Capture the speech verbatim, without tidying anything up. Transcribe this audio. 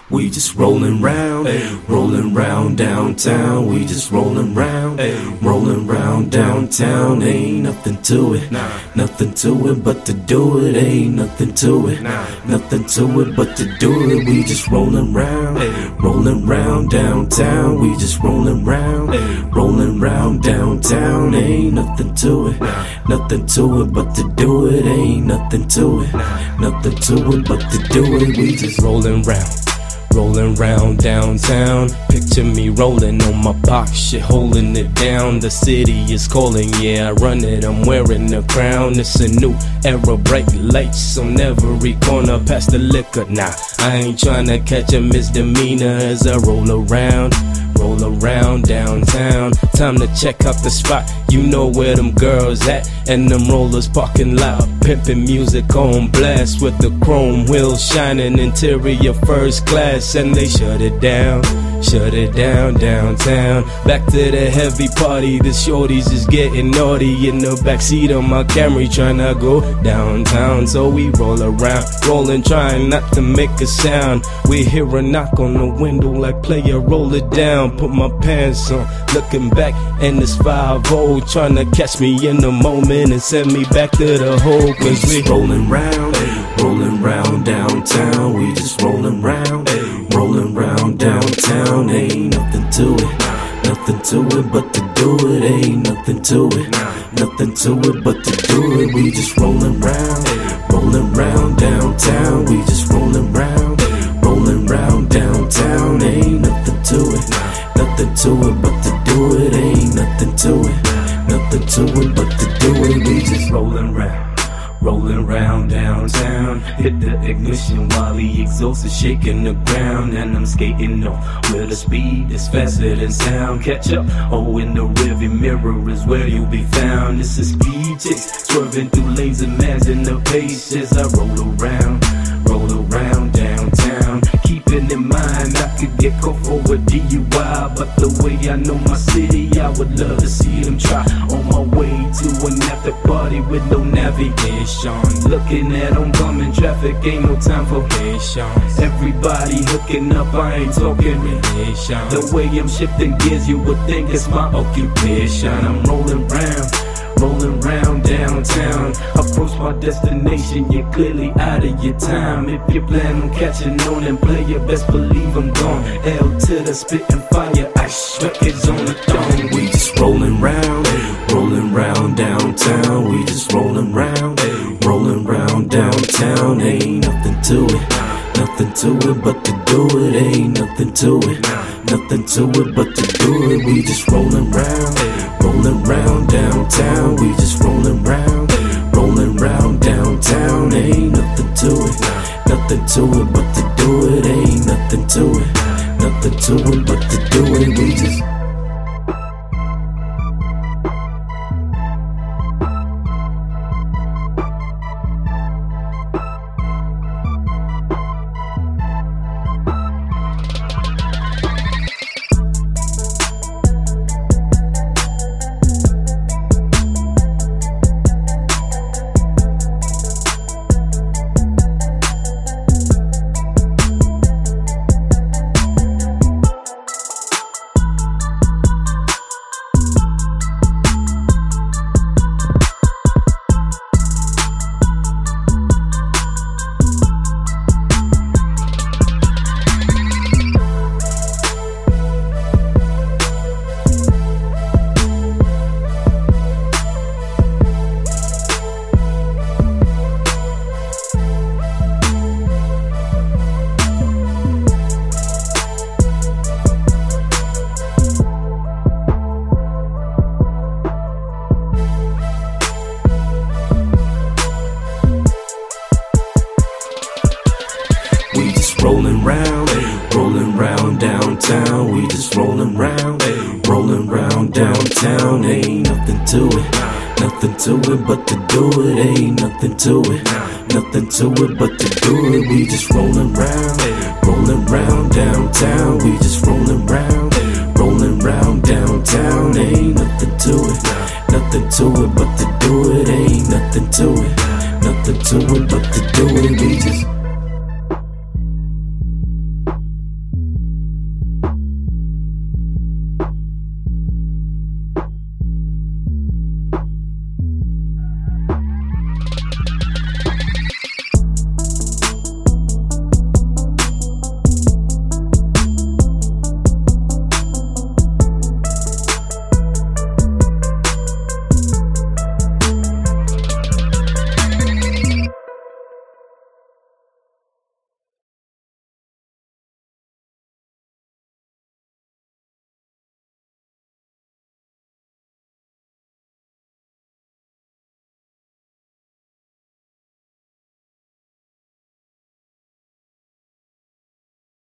We just rollin' round, rollin' round downtown. We just rollin' round, rollin' round downtown. Ain't nothing to it, nothing to it but to do it. Ain't nothing to it, nothing to it but to do it. We just rollin' round, rollin' round downtown. We just rollin' round, rollin' round downtown. Ain't nothing to it, nothing to it but to do it. Ain't nothing to it, nothing to it but to do it. We just rollin' round, rollin' round downtown. Picture me rollin' on my box shit, holding it down. The city is calling, yeah, I run it, I'm wearing a crown. It's a new era, bright lights on every corner. Past the liquor, nah, I ain't tryna catch a misdemeanor as I roll around, roll around downtown. Time to check out the spot, you know where them girls at. And them rollers parking loud, pimpin' music on blast, with the chrome wheels shining, interior first class. And they shut it down, shut it down downtown. Back to the heavy party, the shorties is getting naughty. In the backseat of my Camry tryna go downtown. So we roll around, rollin', trying not to make a sound. We hear a knock on the window like, player, roll it down. Put my pants on, looking back, and it's five oh, tryna catch me in the moment and send me back to the hole. Cause we rollin' round, rollin' round downtown. We just rollin' round, rollin' round downtown. Ain't nothing to it, nothing to it but to do it. Ain't nothing to it, nothing to it but to do it. We just rollin' round, rollin' round downtown. We just rollin' round, rollin' round downtown. Ain't nothing to it, nothing to it but to do it. Ain't nothing to it, nothing to it but to do it. We just rollin' round, rollin' round downtown. Hit the ignition while the exhaust is shaking the ground. And I'm skating off with a speed that's faster than sound. Catch up, oh, in the rearview mirror is where you'll be found. It's a speed chase, swerving through lanes, imagining the pace as I roll around, roll around downtown. Keeping in mind I could get caught for a D U I, but the way I know my city, I would love to see them try. On my way to an after party with no navigation, looking at oncoming traffic, ain't no time for patience. Everybody hooking up, I ain't talking relation. The way I'm shifting gears, you would think it's my occupation. I'm rolling round, rolling round downtown. Approach my destination, you're clearly out of your time. If you plan on catching on and play, you best believe I'm gone. L to the spitting fire, ice records on the throne. We just rolling round, rolling round downtown. We just rolling round, rolling round downtown. Ain't nothing to it, nothing to it but to do it. Ain't nothing to it, nothing to it but to do it. We just rolling round, rollin' round downtown. We just rollin' round, rollin' round downtown. Ain't nothing to it, nothing to it but to do it. Ain't nothing to it, nothing to it but to do it. We just rolling round, rolling round downtown. We just rolling round, rolling round downtown. Ain't nothing to it, nothing to it but to do it. Ain't nothing to it, nothing to it but to do it. We just rolling round, rolling round downtown. We just rolling round, rolling round downtown. Ain't nothing to it, nothing to it but to do it. Ain't nothing to it, nothing to it but to do it. We just